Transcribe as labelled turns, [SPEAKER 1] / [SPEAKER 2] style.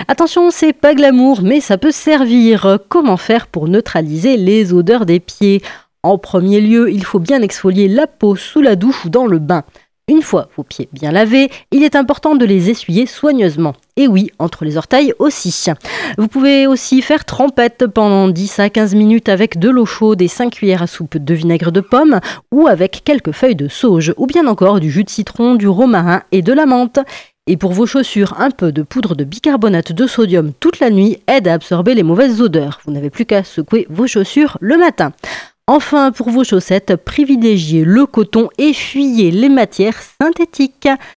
[SPEAKER 1] Attention, c'est pas glamour, mais ça peut servir. Comment faire pour neutraliser les odeurs des pieds? En premier lieu, il faut bien exfolier la peau sous la douche ou dans le bain. Une fois vos pieds bien lavés, il est important de les essuyer soigneusement. Et oui, entre les orteils aussi. Vous pouvez aussi faire trempette pendant 10 à 15 minutes avec de l'eau chaude et 5 cuillères à soupe de vinaigre de pomme ou avec quelques feuilles de sauge ou bien encore du jus de citron, du romarin et de la menthe. Et pour vos chaussures, un peu de poudre de bicarbonate de sodium toute la nuit aide à absorber les mauvaises odeurs. Vous n'avez plus qu'à secouer vos chaussures le matin. Enfin, pour vos chaussettes, privilégiez le coton et fuyez les matières synthétiques.